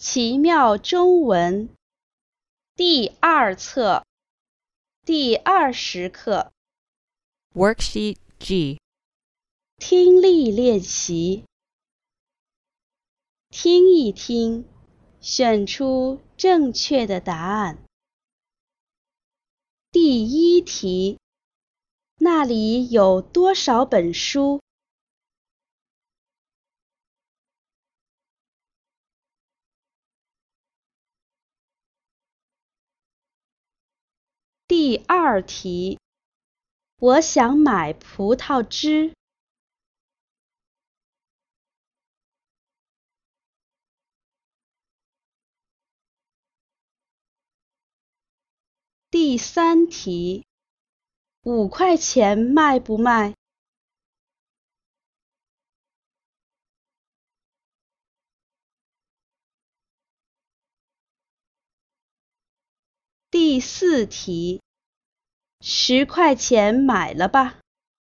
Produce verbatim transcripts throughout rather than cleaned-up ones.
奇妙中文第二册第二十课 Worksheet G 听力练习。听一听，选出正确的答案。第一题，那里有多少本书？第二题，我想买葡萄汁。第三题，五块钱卖不卖？第四题，十块钱买了吧？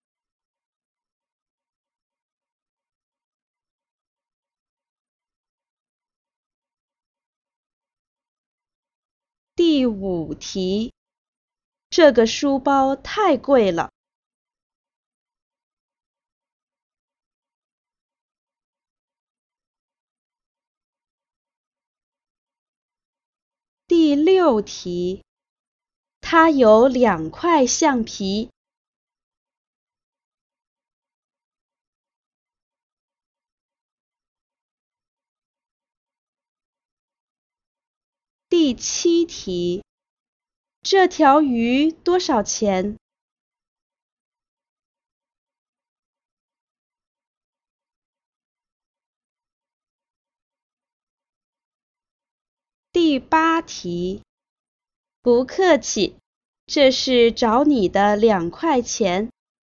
第五题，这个书包太贵了。第六题，它有两块橡皮。第七题，这条鱼多少钱？第八题，不客气，这是找你的两块钱。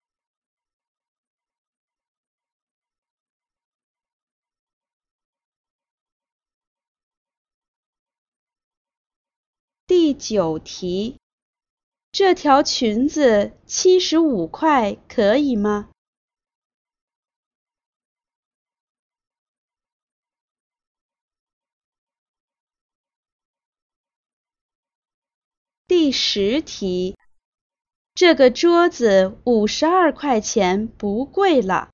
第九题，这条裙子七十五块可以吗？第十题，这个桌子五十二块钱不贵了。